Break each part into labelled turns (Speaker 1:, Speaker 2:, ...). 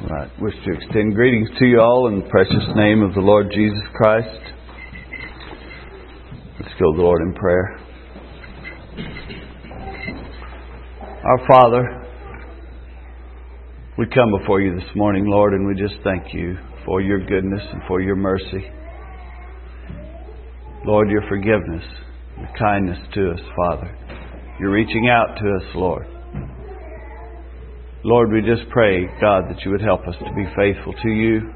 Speaker 1: Right. Wish to extend greetings to you all in the precious name of the Lord Jesus Christ. Let's go to the Lord in prayer. Our Father, we come before you this morning, Lord, and we just thank you for your goodness and for your mercy. Lord, your forgiveness, your kindness to us, Father. You're reaching out to us, Lord. Lord, we just pray, God, that you would help us to be faithful to you.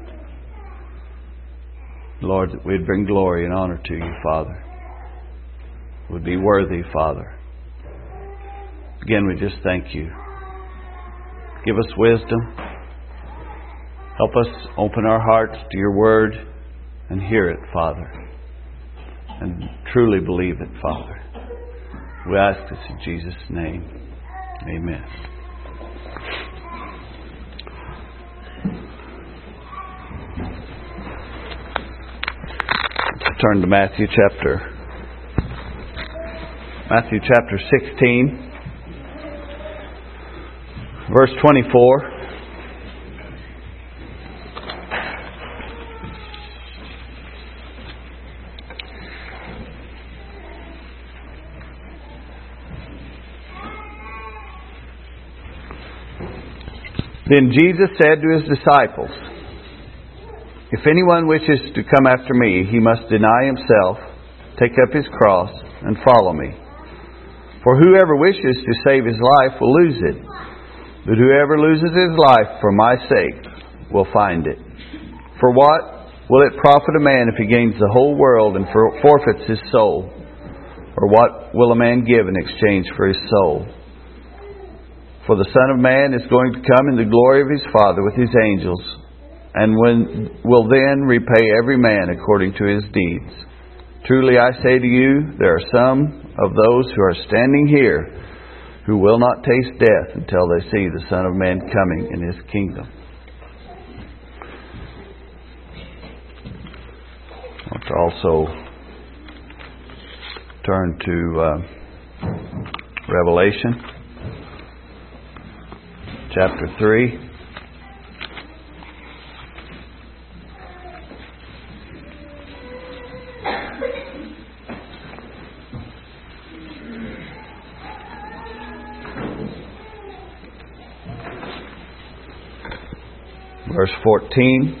Speaker 1: Lord, that we'd bring glory and honor to you, Father. Would be worthy, Father. Again, we just thank you. Give us wisdom. Help us open our hearts to your word and hear it, Father. And truly believe it, Father. We ask this in Jesus' name. Amen. Let's turn to Matthew chapter 16, verse 24. Then Jesus said to his disciples, "If anyone wishes to come after me, he must deny himself, take up his cross, and follow me. For whoever wishes to save his life will lose it, but whoever loses his life for my sake will find it. For what will it profit a man if he gains the whole world and forfeits his soul? Or what will a man give in exchange for his soul? For the Son of Man is going to come in the glory of his Father with his angels, and will then repay every man according to his deeds. Truly I say to you, there are some of those who are standing here who will not taste death until they see the Son of Man coming in his kingdom." I want to also turn to Revelation chapter 3. Verse 14.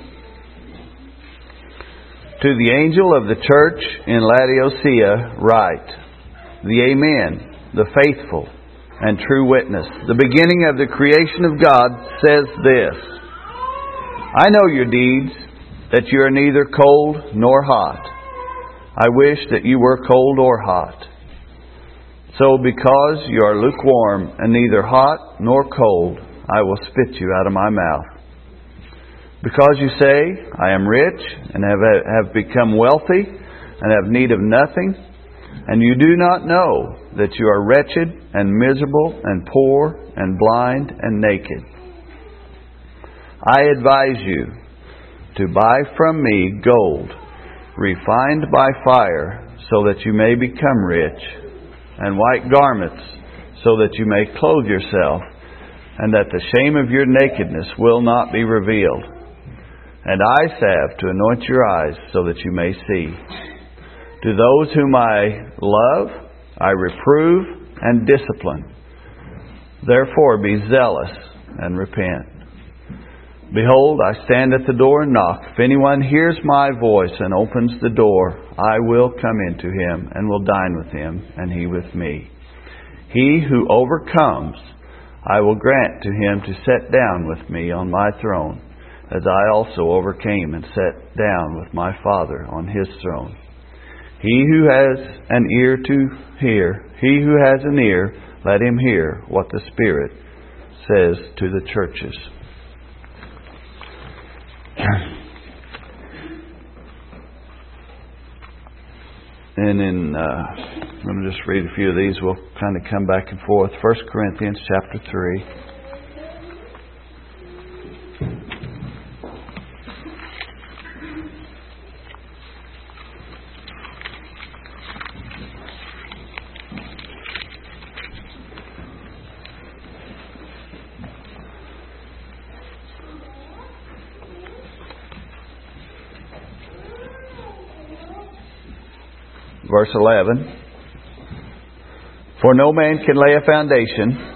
Speaker 1: To the angel of the church in Laodicea write, the Amen, the faithful and true witness, the beginning of the creation of God, says this: I know your deeds, that you are neither cold nor hot. I wish that you were cold or hot. So because you are lukewarm and neither hot nor cold, I will spit you out of my mouth. Because you say, I am rich and have become wealthy and have need of nothing, and you do not know that you are wretched and miserable and poor and blind and naked. I advise you to buy from me gold, refined by fire, so that you may become rich, and white garments, so that you may clothe yourself, and that the shame of your nakedness will not be revealed. And eye salve to anoint your eyes, so that you may see. To those whom I love, I reprove and discipline. Therefore be zealous and repent. Behold, I stand at the door and knock. If anyone hears my voice and opens the door, I will come into him and will dine with him, and he with me. He who overcomes, I will grant to him to sit down with me on my throne, as I also overcame and sat down with my Father on his throne. He who has an ear to hear, he who has an ear, let him hear what the Spirit says to the churches. And I'm going to just read a few of these. We'll kind of come back and forth. 1 Corinthians chapter 3. verse 11. For no man can lay a foundation.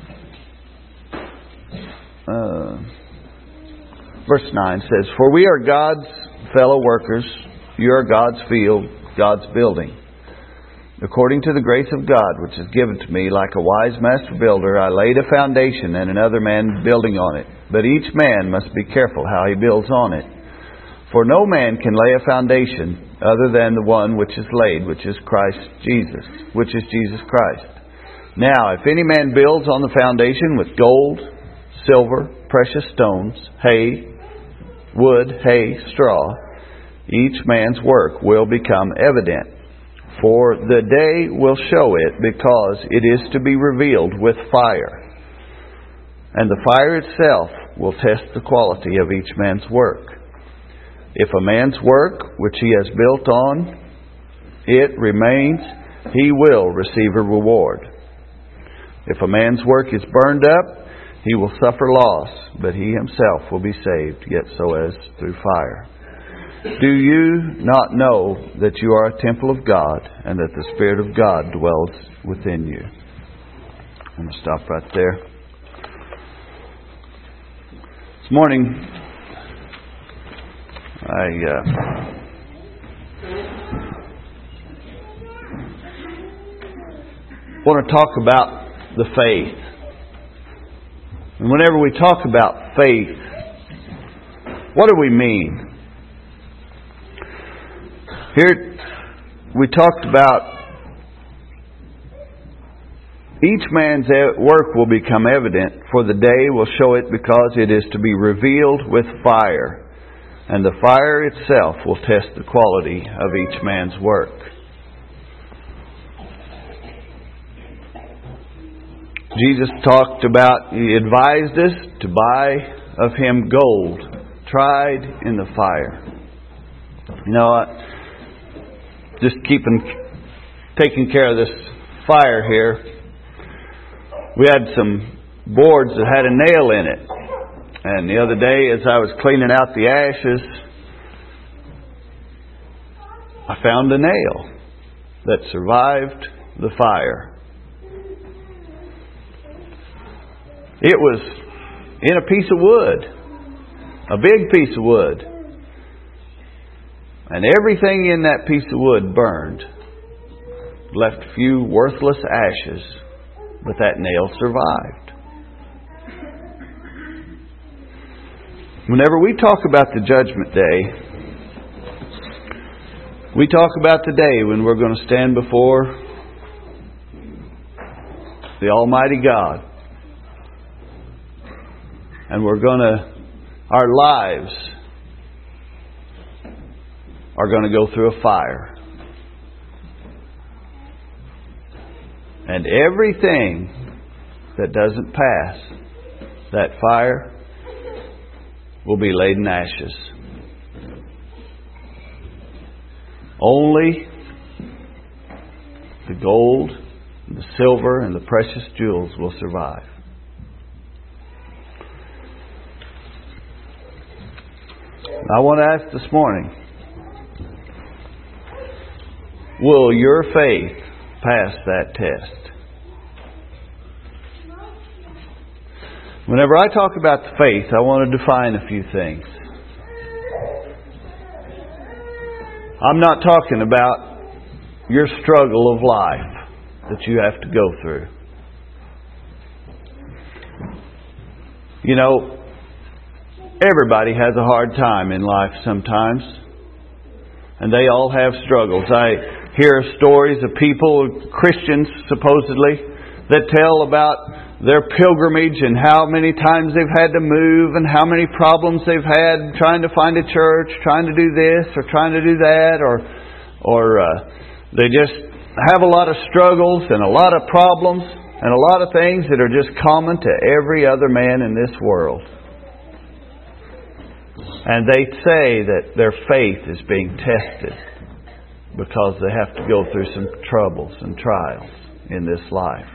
Speaker 1: Verse 9 says, For we are God's fellow workers. You are God's field, God's building. According to the grace of God, which is given to me, like a wise master builder, I laid a foundation, and another man building on it. But each man must be careful how he builds on it. For no man can lay a foundation other than the one which is laid, which is Jesus Christ. Now, if any man builds on the foundation with gold, silver, precious stones, wood, hay, straw, each man's work will become evident. For the day will show it, because it is to be revealed with fire. And the fire itself will test the quality of each man's work. If a man's work, which he has built on, it remains, he will receive a reward. If a man's work is burned up, he will suffer loss, but he himself will be saved, yet so as through fire. Do you not know that you are a temple of God, and that the Spirit of God dwells within you? I'm going to stop right there. This morning, I want to talk about the faith. And whenever we talk about faith, what do we mean? Here we talked about each man's work will become evident, for the day will show it, because it is to be revealed with fire. And the fire itself will test the quality of each man's work. Jesus talked about, He advised us to buy of Him gold, tried in the fire. You know, just taking care of this fire here, we had some boards that had a nail in it. And the other day, as I was cleaning out the ashes, I found a nail that survived the fire. It was in a piece of wood, a big piece of wood. And everything in that piece of wood burned. Left a few worthless ashes, but that nail survived. Whenever we talk about the judgment day, we talk about the day when we're going to stand before the Almighty God. And our lives are going to go through a fire. And everything that doesn't pass that fire will be laid in ashes. Only the gold, and the silver, and the precious jewels will survive. I want to ask this morning, will your faith pass that test? Whenever I talk about the faith, I want to define a few things. I'm not talking about your struggle of life that you have to go through. You know, everybody has a hard time in life sometimes. And they all have struggles. I hear stories of people, Christians supposedly, that tell about their pilgrimage and how many times they've had to move and how many problems they've had trying to find a church, trying to do this or trying to do that, or they just have a lot of struggles and a lot of problems and a lot of things that are just common to every other man in this world. And they say that their faith is being tested because they have to go through some troubles and trials in this life.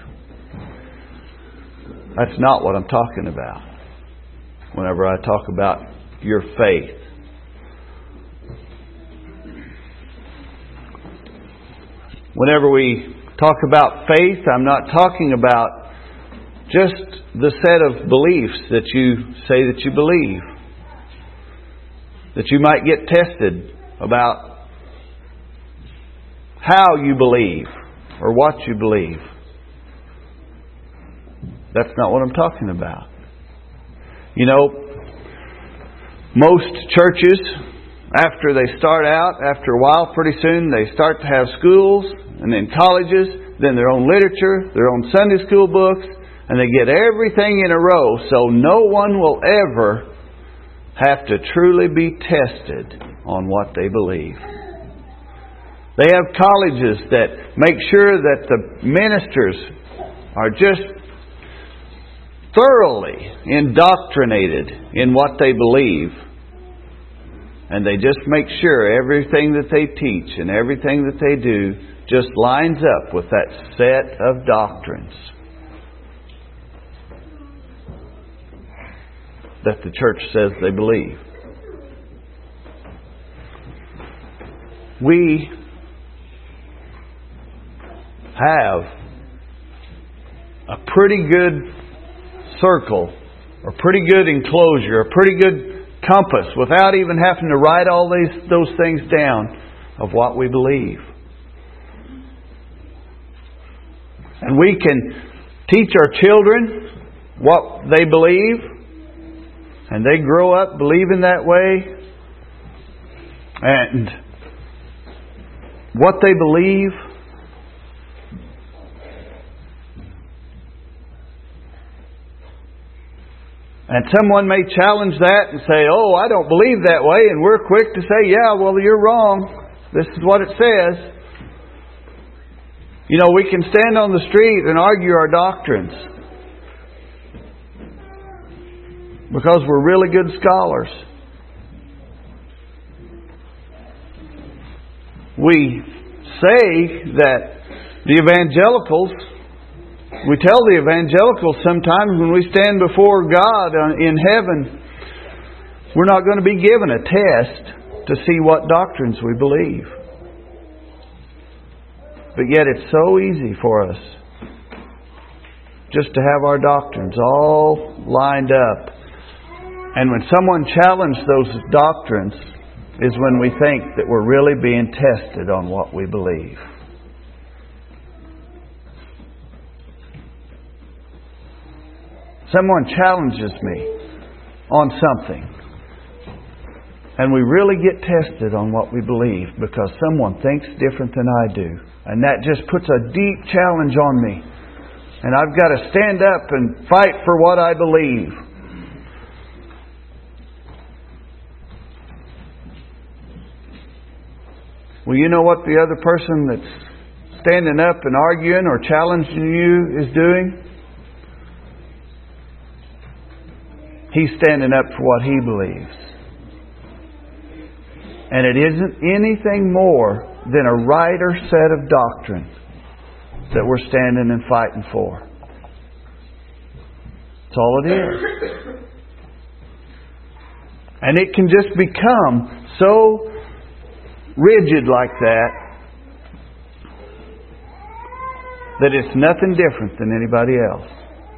Speaker 1: That's not what I'm talking about whenever I talk about your faith. Whenever we talk about faith, I'm not talking about just the set of beliefs that you say that you believe. That you might get tested about how you believe or what you believe. That's not what I'm talking about. You know, most churches, after they start out, after a while, pretty soon they start to have schools and then colleges, then their own literature, their own Sunday school books, and they get everything in a row so no one will ever have to truly be tested on what they believe. They have colleges that make sure that the ministers are just thoroughly indoctrinated in what they believe. And they just make sure everything that they teach and everything that they do just lines up with that set of doctrines that the church says they believe. We have a pretty good circle, a pretty good enclosure, a pretty good compass without even having to write all those things down of what we believe. And we can teach our children what they believe, and they grow up believing that way. And what they believe and someone may challenge that and say, "Oh, I don't believe that way." And we're quick to say, "Yeah, well, you're wrong. This is what it says." You know, we can stand on the street and argue our doctrines because we're really good scholars. We say that the evangelicals, we tell the evangelicals sometimes when we stand before God in heaven, we're not going to be given a test to see what doctrines we believe. But yet it's so easy for us just to have our doctrines all lined up. And when someone challenges those doctrines is when we think that we're really being tested on what we believe. Someone challenges me on something, and we really get tested on what we believe because someone thinks different than I do. And that just puts a deep challenge on me. And I've got to stand up and fight for what I believe. Well, you know what the other person that's standing up and arguing or challenging you is doing? He's standing up for what he believes. And it isn't anything more than a right or set of doctrine that we're standing and fighting for. That's all it is. And it can just become so rigid like that that it's nothing different than anybody else.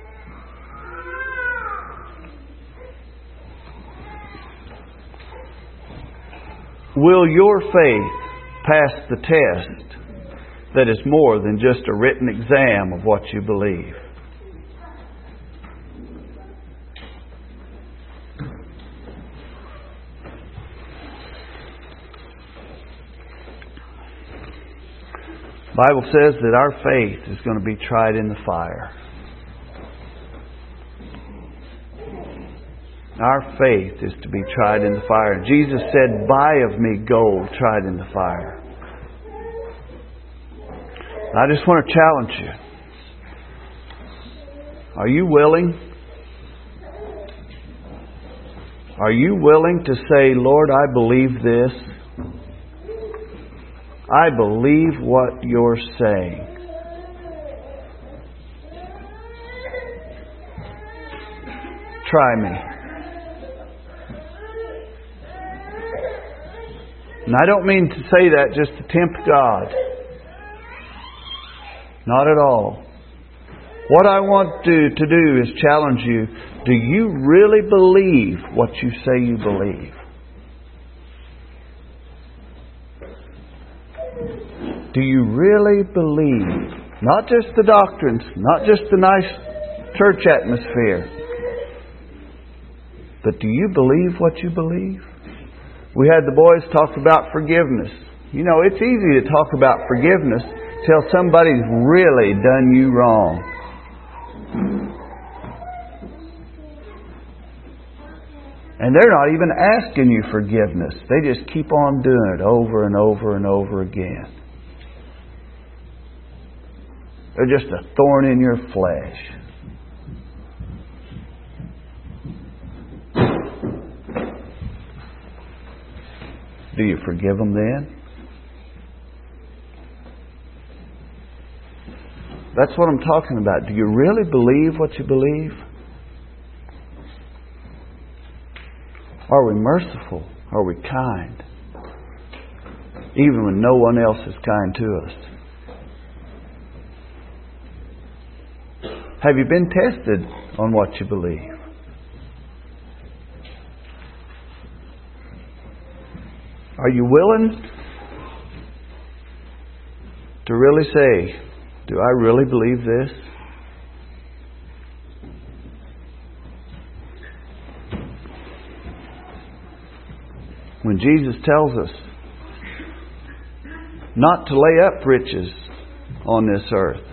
Speaker 1: Will your faith pass the test that is more than just a written exam of what you believe? The Bible says that our faith is going to be tried in the fire. Our faith is to be tried in the fire. Jesus said, "Buy of me gold tried in the fire." I just want to challenge you. Are you willing? Are you willing to say, "Lord, I believe this. I believe what you're saying. Try me." And I don't mean to say that just to tempt God. Not at all. What I want to do is challenge you. Do you really believe what you say you believe? Do you really believe? Not just the doctrines, not just the nice church atmosphere, but do you believe what you believe? We had the boys talk about forgiveness. You know, it's easy to talk about forgiveness till somebody's really done you wrong. And they're not even asking you forgiveness. They just keep on doing it over and over and over again. They're just a thorn in your flesh. Do you forgive them then? That's what I'm talking about. Do you really believe what you believe? Are we merciful? Are we kind? Even when no one else is kind to us. Have you been tested on what you believe? Are you willing to really say, do I really believe this? When Jesus tells us not to lay up riches on this earth,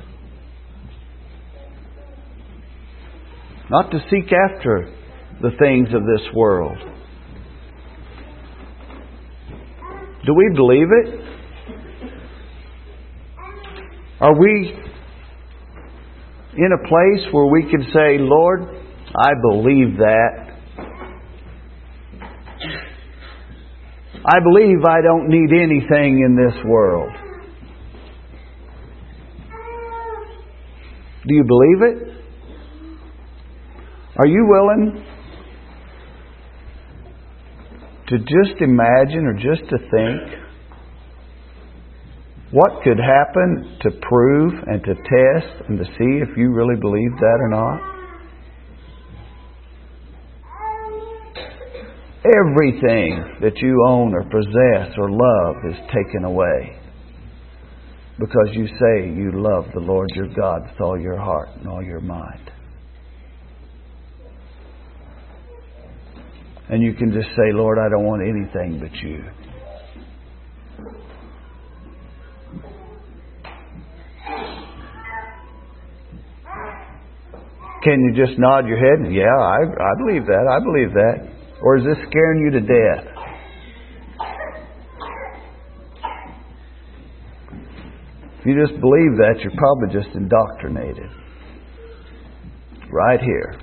Speaker 1: not to seek after the things of this world, do we believe it? Are we in a place where we can say, Lord, I believe that. I believe I don't need anything in this world. Do you believe it? Are you willing to just imagine or just to think what could happen to prove and to test and to see if you really believe that or not? Everything that you own or possess or love is taken away because you say you love the Lord your God with all your heart and all your mind. And you can just say, Lord, I don't want anything but you. Can you just nod your head and, yeah, I believe that, I believe that. Or is this scaring you to death? If you just believe that, you're probably just indoctrinated. Right here.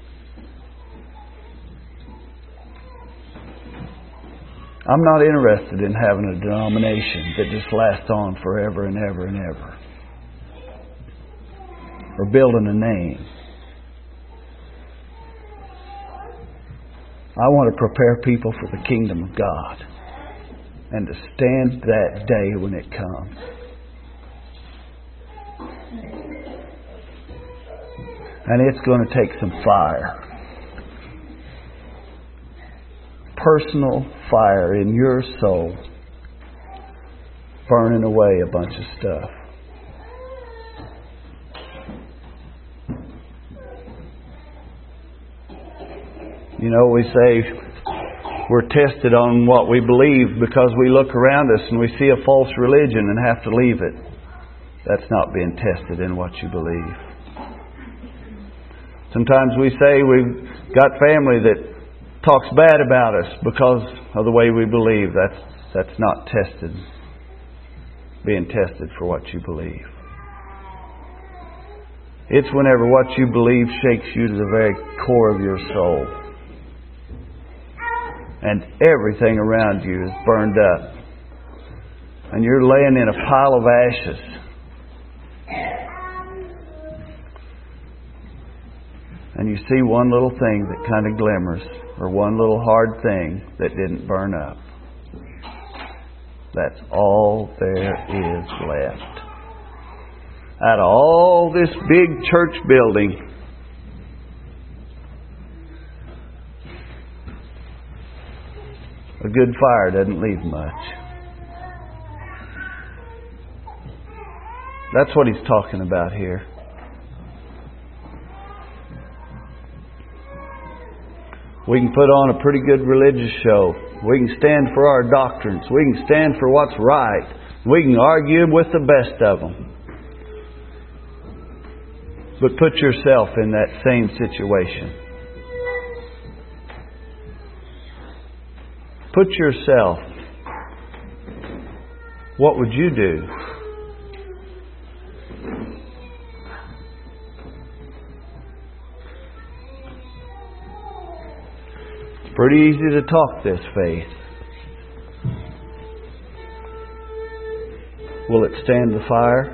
Speaker 1: I'm not interested in having a denomination that just lasts on forever and ever and ever. Or building a name. I want to prepare people for the kingdom of God and to stand that day when it comes. And it's going to take some fire. Personal fire in your soul, burning away a bunch of stuff. You know, we say we're tested on what we believe because we look around us and we see a false religion and have to leave it. That's not being tested in what you believe. Sometimes we say we've got family that talks bad about us because of the way we believe. That's not tested. Being tested for what you believe. It's whenever what you believe shakes you to the very core of your soul. And everything around you is burned up. And you're laying in a pile of ashes. And you see one little thing that kind of glimmers. Or one little hard thing that didn't burn up. That's all there is left. out of all this big church building, a good fire doesn't leave much. That's what he's talking about here. We can put on a pretty good religious show. We can stand for our doctrines. We can stand for what's right. We can argue with the best of them. But put yourself in that same situation. Put yourself. What would you do? It's pretty easy to talk this faith. Will it stand the fire?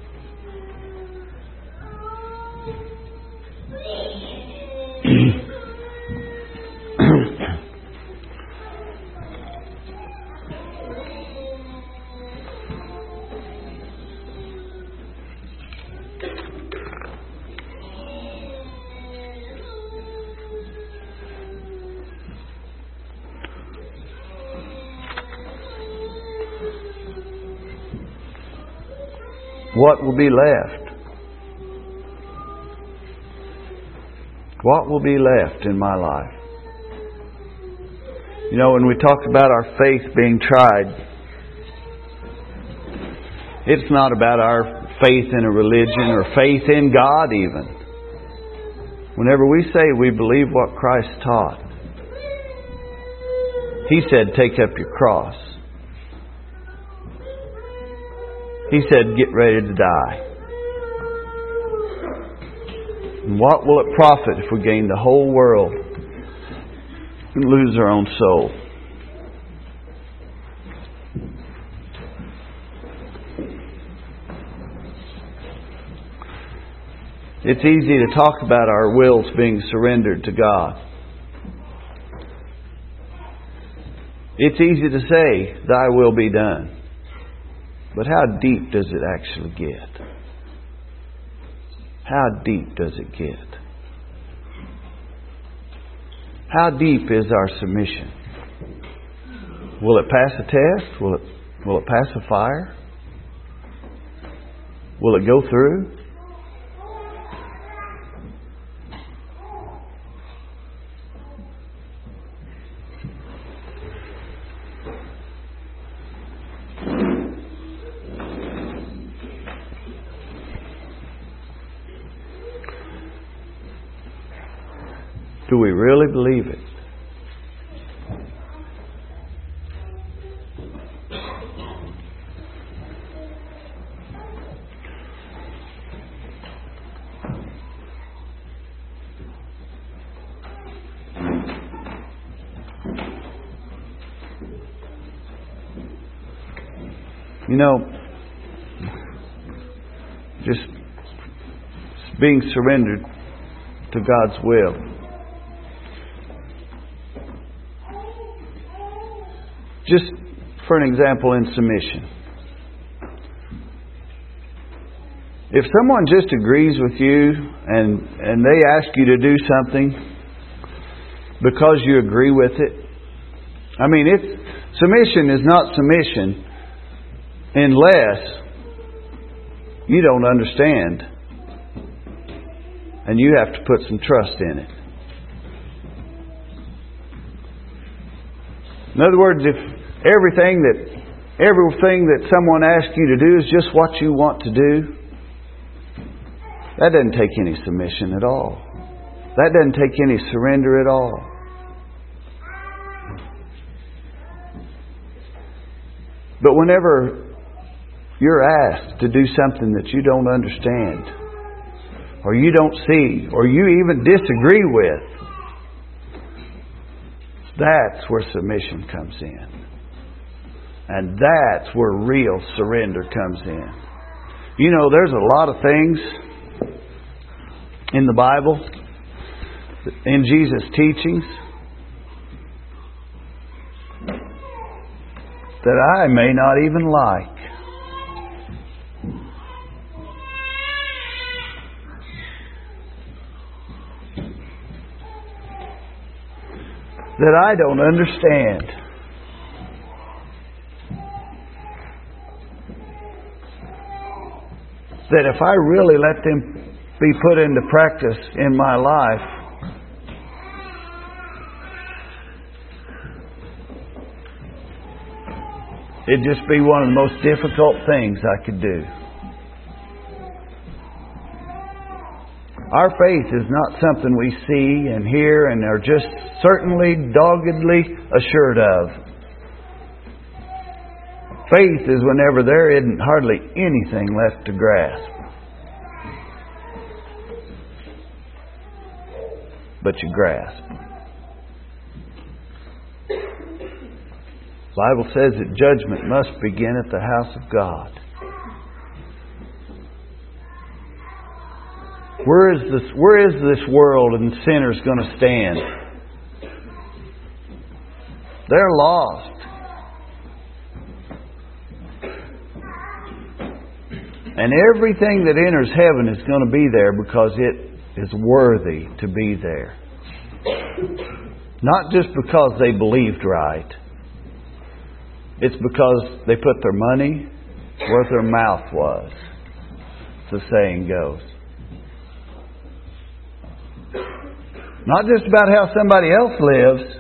Speaker 1: What will be left? What will be left in my life? You know, when we talk about our faith being tried, it's not about our faith in a religion or faith in God even. Whenever we say we believe what Christ taught, He said, take up your cross. He said, get ready to die. And what will it profit if we gain the whole world and lose our own soul? It's easy to talk about our wills being surrendered to God. It's easy to say, thy will be done. But how deep does it actually get? How deep does it get? How deep is our submission? Will it pass a test? Will it pass a fire? Will it go through? Do we really believe it? You know, just being surrendered to God's will. Just for an example in submission. If someone just agrees with you and they ask you to do something because you agree with it, I mean, submission is not submission unless you don't understand and you have to put some trust in it. In other words, if everything that someone asks you to do is just what you want to do, that doesn't take any submission at all. That doesn't take any surrender at all. But whenever you're asked to do something that you don't understand, or you don't see, or you even disagree with, that's where submission comes in. And that's where real surrender comes in. You know, there's a lot of things in the Bible, in Jesus' teachings, that I may not even like. that I don't understand. That if I really let them be put into practice in my life, it'd just be one of the most difficult things I could do. Our faith is not something we see and hear and are just certainly doggedly assured of. Faith is whenever there isn't hardly anything left to grasp. But you grasp. The Bible says that judgment must begin at the house of God. Where is this world and sinners going to stand? They're lost. And everything that enters heaven is going to be there because it is worthy to be there. Not just because they believed right. It's because they put their money where their mouth was, as the saying goes. Not just about how somebody else lives,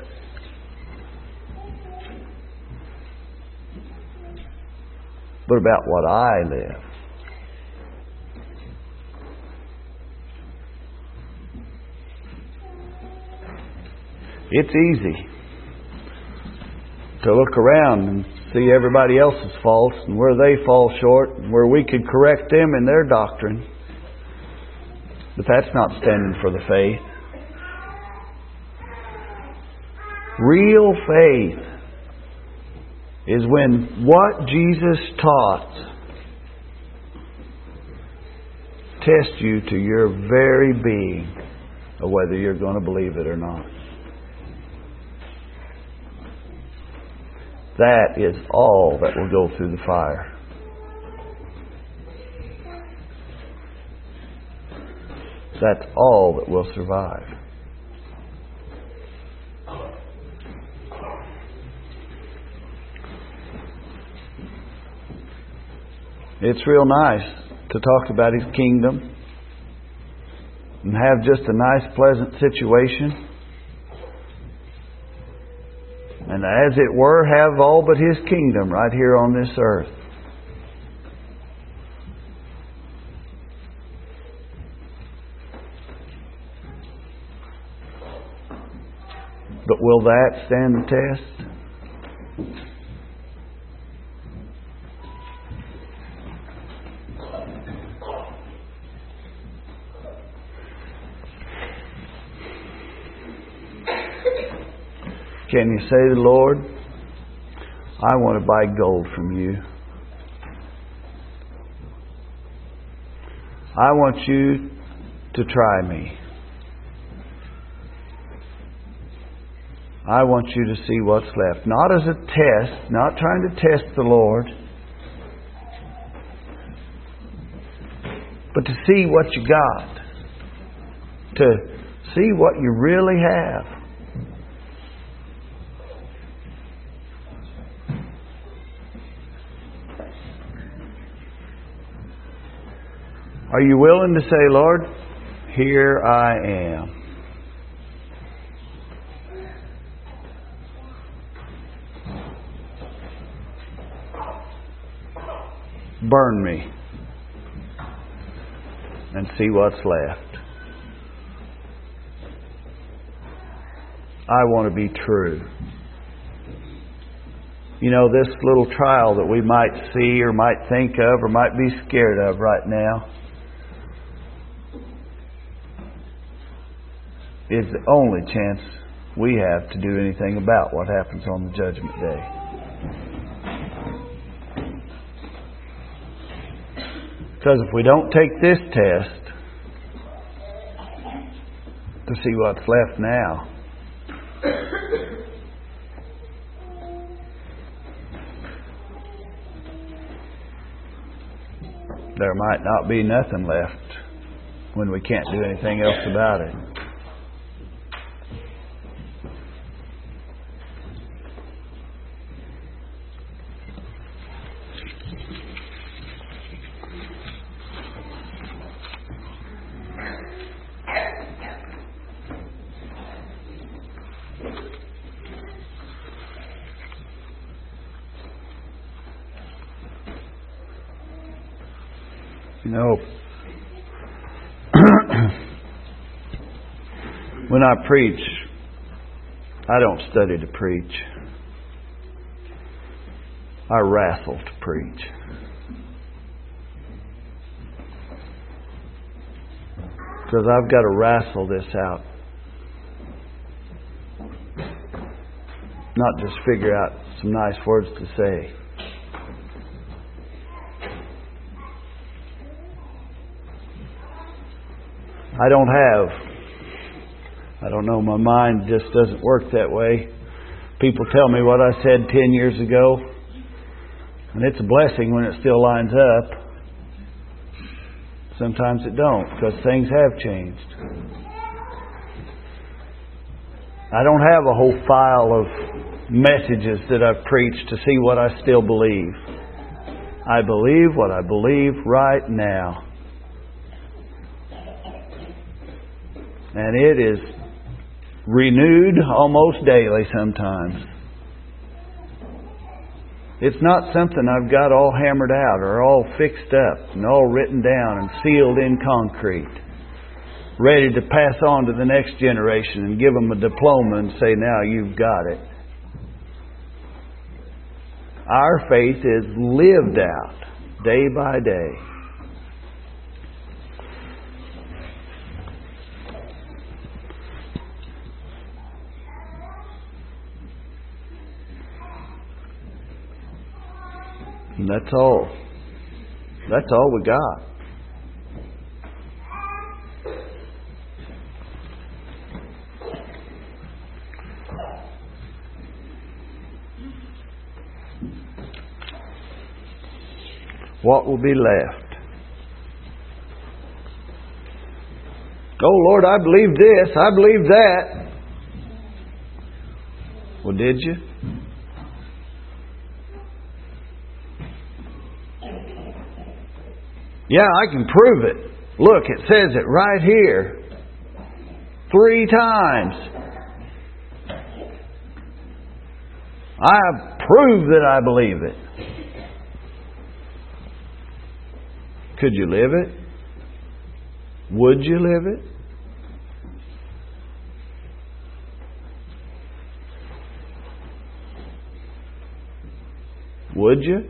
Speaker 1: but about what I live. It's easy to look around and see everybody else's faults and where they fall short and where we could correct them in their doctrine. But that's not standing for the faith. Real faith is when what Jesus taught tests you to your very being of whether you're going to believe it or not. That is all that will go through the fire. That's all that will survive. It's real nice to talk about His kingdom and have just a nice, pleasant situation. And as it were, have all but His kingdom right here on this earth. But will that stand the test? Can you say to the Lord, I want to buy gold from you. I want you to try me. I want you to see what's left. Not as a test, not trying to test the Lord, but to see what you got. To see what you really have. Are you willing to say, Lord, here I am. Burn me and see what's left. I want to be true. You know, this little trial that we might see or might think of or might be scared of right now is the only chance we have to do anything about what happens on the Judgment Day. Because if we don't take this test to see what's left now, there might not be nothing left when we can't do anything else about it. You know, when I preach, I don't study to preach. I wrestle to preach. Because I've got to wrestle this out. Not just figure out some nice words to say. I don't know, my mind just doesn't work that way. People tell me what I said 10 years ago, and it's a blessing when it still lines up. Sometimes it don't, because things have changed. I don't have a whole file of messages that I've preached to see what I still believe. I believe what I believe right now. And it is renewed almost daily sometimes. It's not something I've got all hammered out or all fixed up and all written down and sealed in concrete, ready to pass on to the next generation and give them a diploma and say, now you've got it. Our faith is lived out day by day. And that's all. That's all we got. What will be left? Oh Lord, I believe this, I believe that. Well, did you? Yeah, I can prove it. Look, it says it right here. 3 times. I have proved that I believe it. Could you live it? Would you live it? Would you?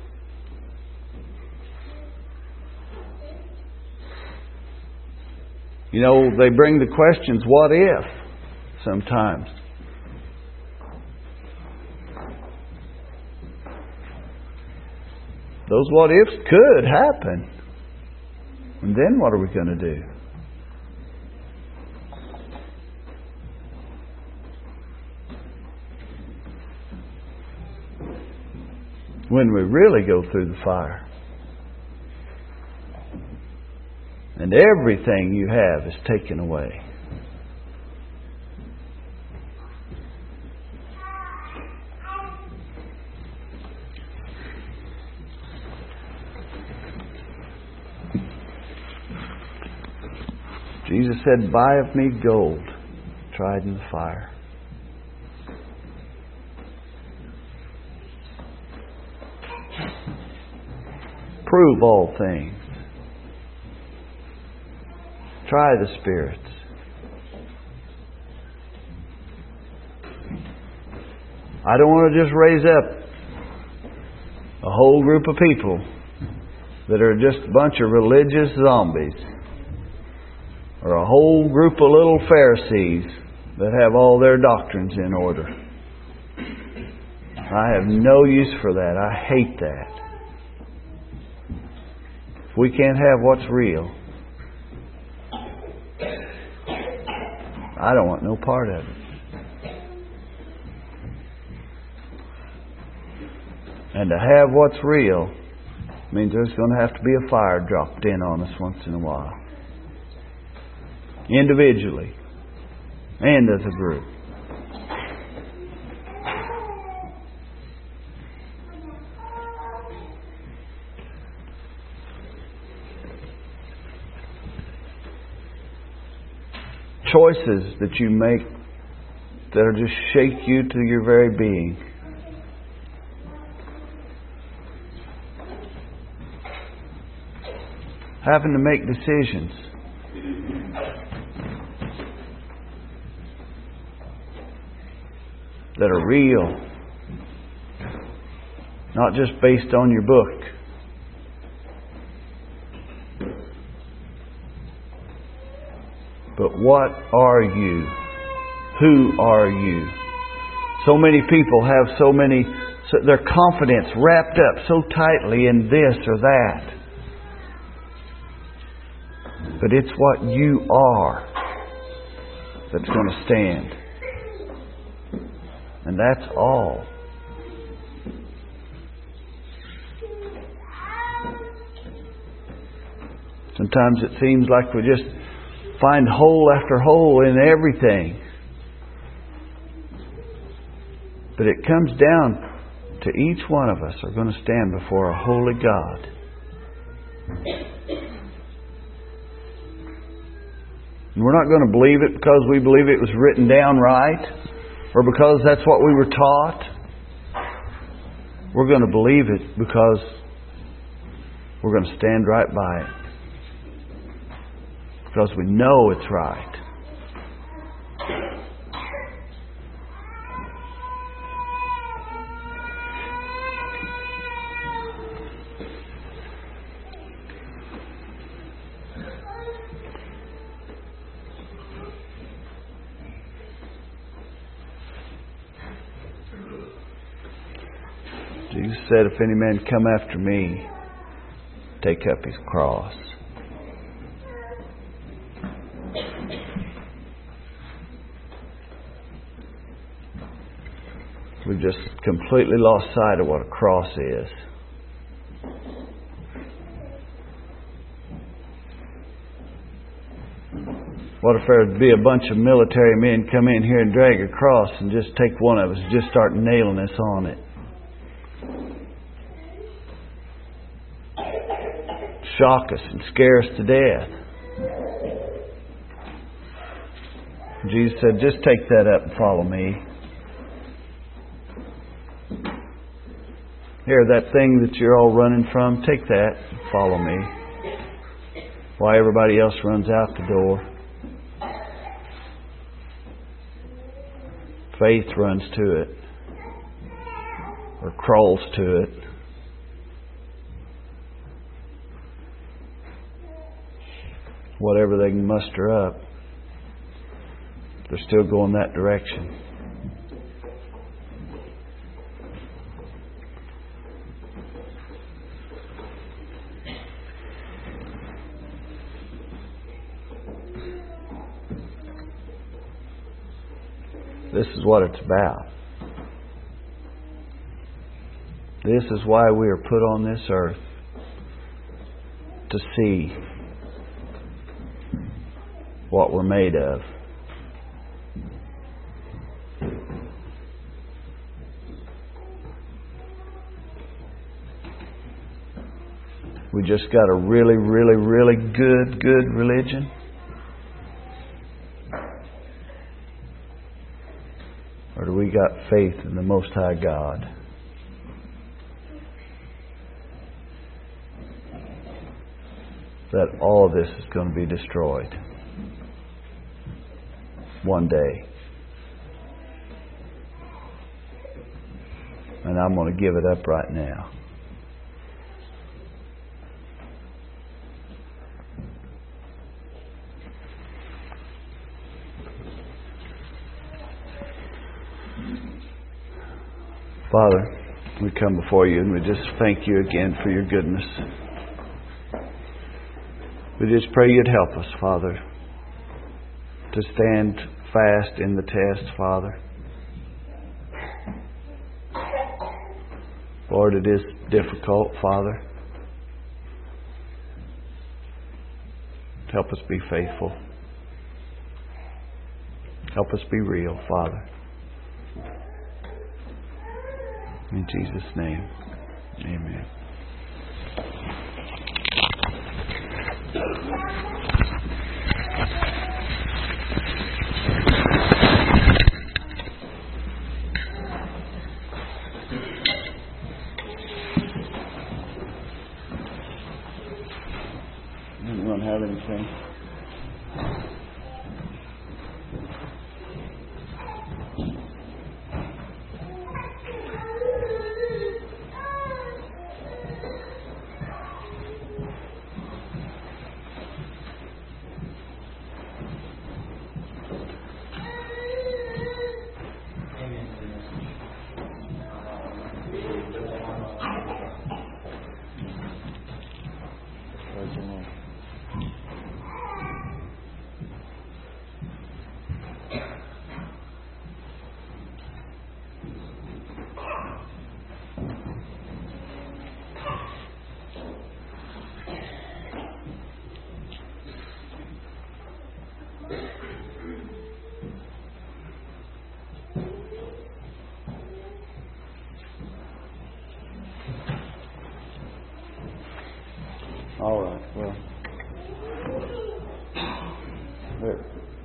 Speaker 1: You know, they bring the questions, what if, sometimes. Those what ifs could happen. And then what are we going to do? When we really go through the fire. And everything you have is taken away. Jesus said, buy of me gold, tried in the fire. Prove all things. Try the spirits. I don't want to just raise up a whole group of people that are just a bunch of religious zombies, or a whole group of little Pharisees that have all their doctrines in order. I have no use for that. I hate that. If we can't have what's real, I don't want no part of it. And to have what's real means there's going to have to be a fire dropped in on us once in a while. Individually and as a group. Choices that you make that'll just shake you to your very being. having to make decisions. That are real. Not just based on your book. But what are you? Who are you? So many people have their confidence wrapped up so tightly in this or that. But it's what you are that's going to stand. And that's all. Sometimes it seems like we just find hole after hole in everything. But it comes down to each one of us are going to stand before a holy God. And we're not going to believe it because we believe it was written down right or because that's what we were taught. We're going to believe it because we're going to stand right by it. Because we know it's right. Jesus said, if any man come after me, take up his cross. We've just completely lost sight of what a cross is. What if there would be a bunch of military men come in here and drag a cross and just take one of us and just start nailing us on it? Shock us and scare us to death. Jesus said, just take that up and follow me. Here, that thing that you're all running from, take that and follow me. While everybody else runs out the door. Faith runs to it. Or crawls to it. Whatever they can muster up, they're still going that direction. This is what it's about. This is why we are put on this earth. To see what we're made of. We just got a really, really, really good religion. Or do we got faith in the Most High God? That all of this is going to be destroyed. One day. And I'm going to give it up right now. Father, we come before you and we just thank you again for your goodness. We just pray you'd help us, Father, to stand fast in the test, Father. Lord, it is difficult, Father. Help us be faithful. Help us be real, Father. In Jesus' name, amen. have anything. All right. Well, there.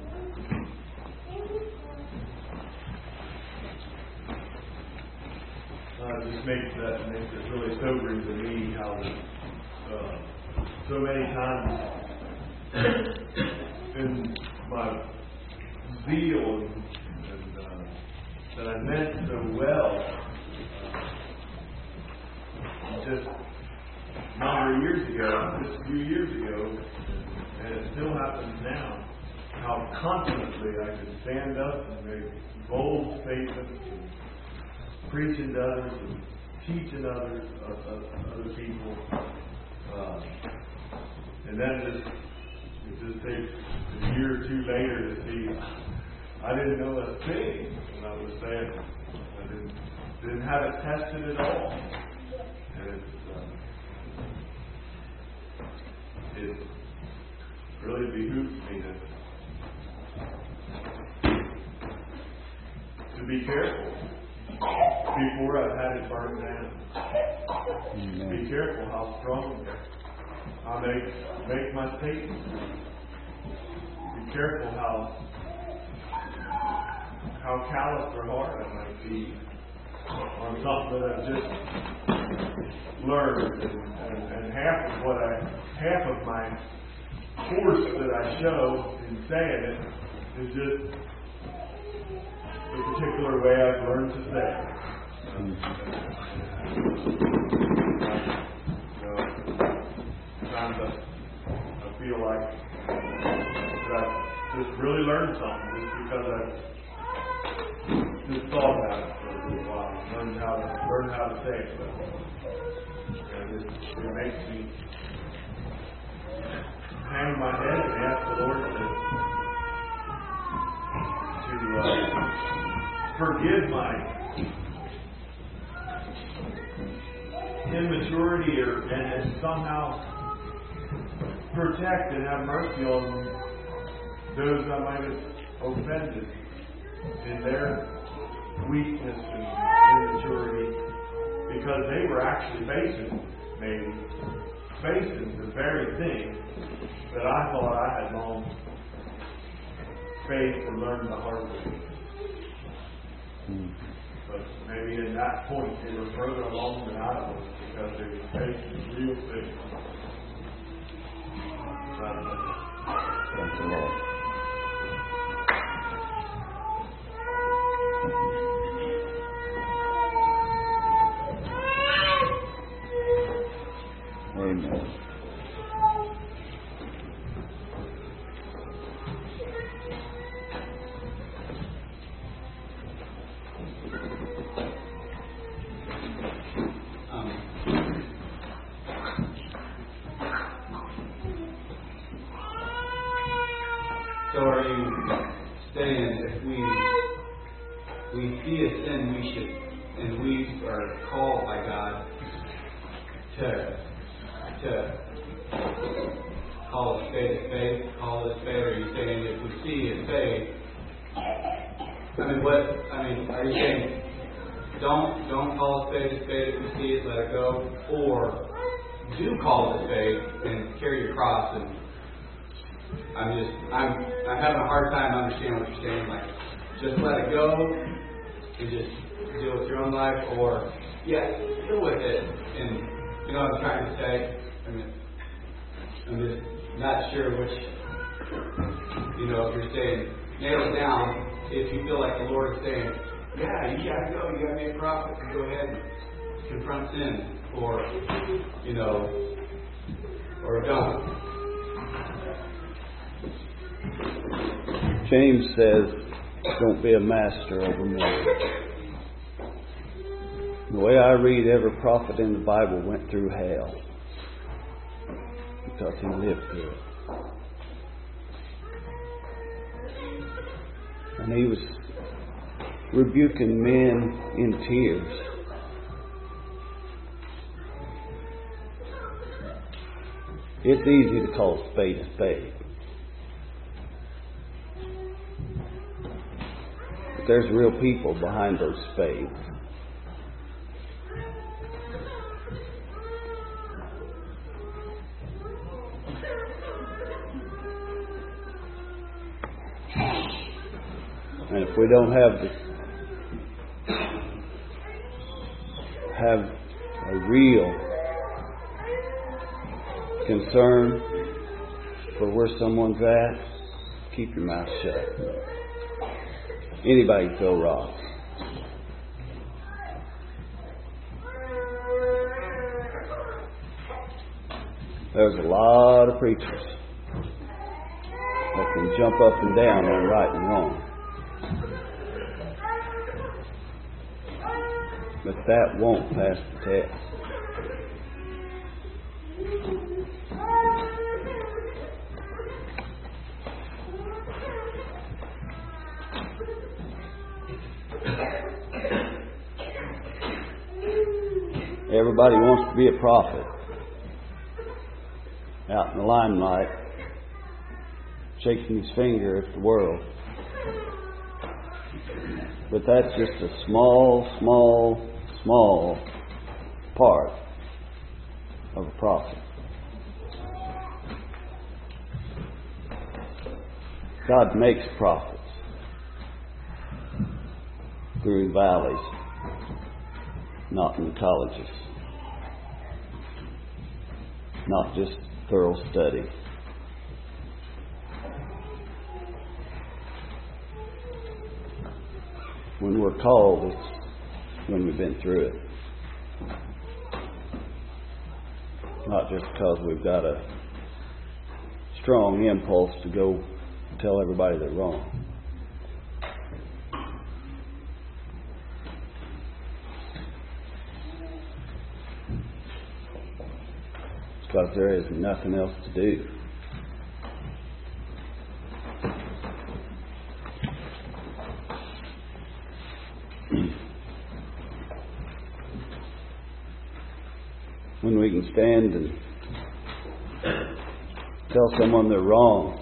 Speaker 2: Just makes it really sobering to me how so many times in my zeal and that I meant so well, just a number of years ago, just a few years ago, and it still happens now, how confidently I can stand up and make bold statements and preaching to others and teaching other people, and then it just takes a year or two later to see I didn't know a thing when I was saying. I didn't have it tested at all, and it really behooves me to be careful before I've had it burned down.
Speaker 1: Amen.
Speaker 2: Be careful how strong I make my statements. Be careful how callous or hard I might be on something that I've just learned, and half of my force that I show in saying it is just the particular way I've learned to say it. Sometimes I feel like that I've just really learned something just because I've just thought about it for a little while, learned how to say it. And it makes me hang my head and ask the Lord to forgive my immaturity and somehow protect and have mercy on those I might have offended in their weakness and immaturity, because they were actually facing the very thing that I thought I had long faced and learned the hard way. But maybe at that point they were further along than I was, because they were facing real things.
Speaker 1: Thank the Lord. Amen.
Speaker 3: So are you saying if we see a sin, we are called by God to call a spade, call it a spade? Or are you saying if we see a spade, are you saying don't call a spade if we see it, let it go, or do call it a spade and carry your cross? And I'm having a hard time understanding what you're saying. Like, just let it go and just deal with your own life, or deal with it. And you know what I'm trying to say? I'm just not sure which, if you're saying, nail it down, if you feel like the Lord is saying, yeah, you got to go, you got to be a prophet, and go ahead and confront sin, or don't.
Speaker 4: James says, don't be a master over me. The way I read, every prophet in the Bible went through hell because he lived through it. And he was rebuking men in tears. It's easy to call a spade a spade. But there's real people behind those spades. And if we don't have a real concern for where someone's at, keep your mouth shut. Anybody can throw rocks. There's a lot of preachers that can jump up and down on right and wrong. But that won't pass the test. Everybody wants to be a prophet. Out in the limelight, shaking his finger at the world. But that's just a small part of a prophet. God makes prophets through valleys, not in colleges, not just thorough study. When we're called, it's when we've been through it. Not just because we've got a strong impulse to go tell everybody they're wrong. It's because there is nothing else to do. When we can stand and tell someone they're wrong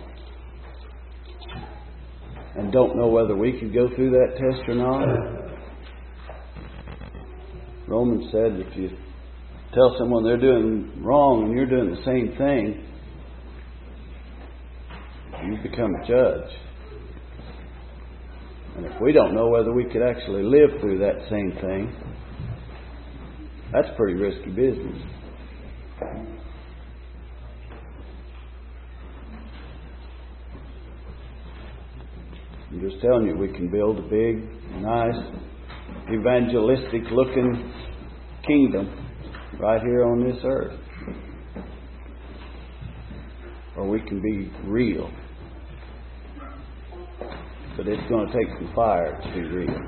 Speaker 4: and don't know whether we could go through that test or not. Romans said if you tell someone they're doing wrong and you're doing the same thing, you become a judge. And if we don't know whether we could actually live through that same thing, that's pretty risky business. I'm just telling you, we can build a big, nice, evangelistic looking kingdom right here on this earth. Or we can be real. But it's going to take some fire to be real.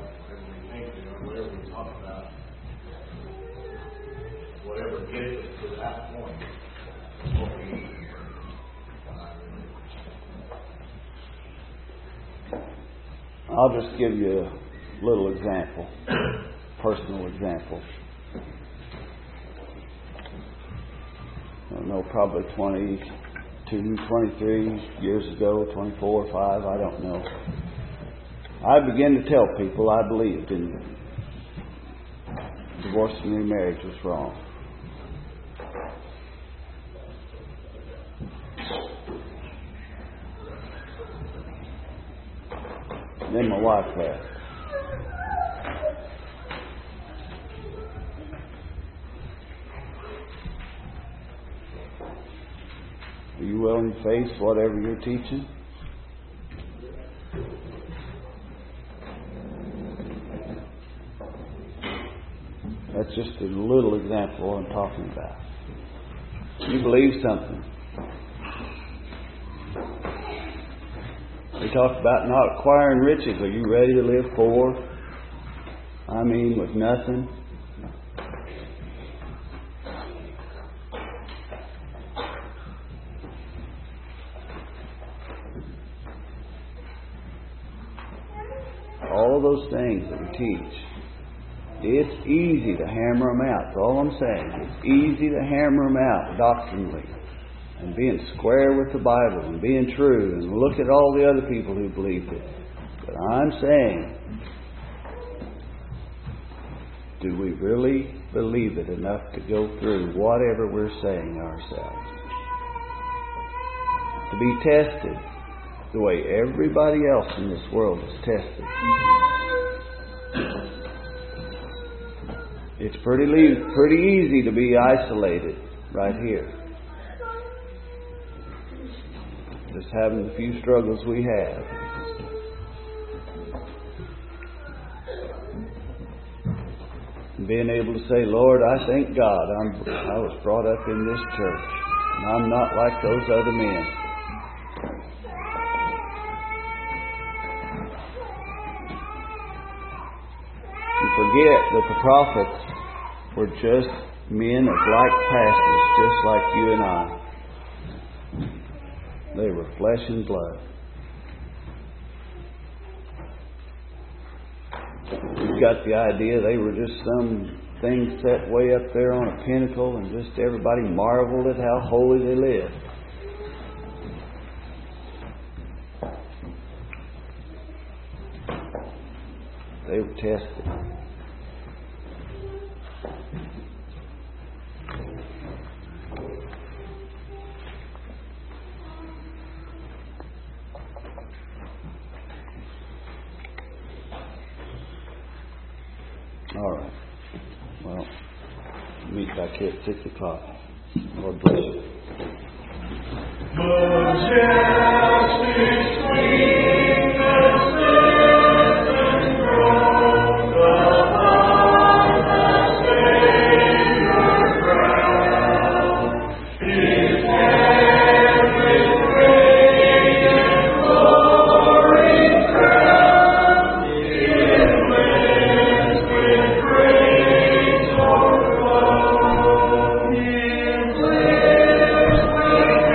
Speaker 2: Whatever gets us to last point.
Speaker 4: I'll just give you a little example, personal example. I don't know, probably 22, 23 years ago, 24, 5, I don't know. I began to tell people I believed in divorce and remarriage was wrong. And then my wife left. Are you willing to face whatever you're teaching? That's just a little example of what I'm talking about. You believe something. We talk about not acquiring riches. Are you ready to live poor? I mean, with nothing? All of those things that we teach, it's easy to hammer them out. That's all I'm saying. It's easy to hammer them out doctrinally and being square with the Bible and being true and look at all the other people who believed it. But I'm saying, do we really believe it enough to go through whatever we're saying ourselves? To be tested the way everybody else in this world is tested. It's pretty easy to be isolated right here. Just having the few struggles we have. And being able to say, Lord, I thank God I was brought up in this church. And I'm not like those other men. You forget that the prophets were just men of like passions, just like you and I. They were flesh and blood. You've got the idea they were just some thing set way up there on a pinnacle and just everybody marveled at how holy they lived. They were tested. All right. Well, meet back here at 6 o'clock. Lord bless you.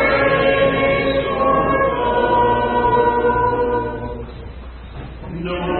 Speaker 2: No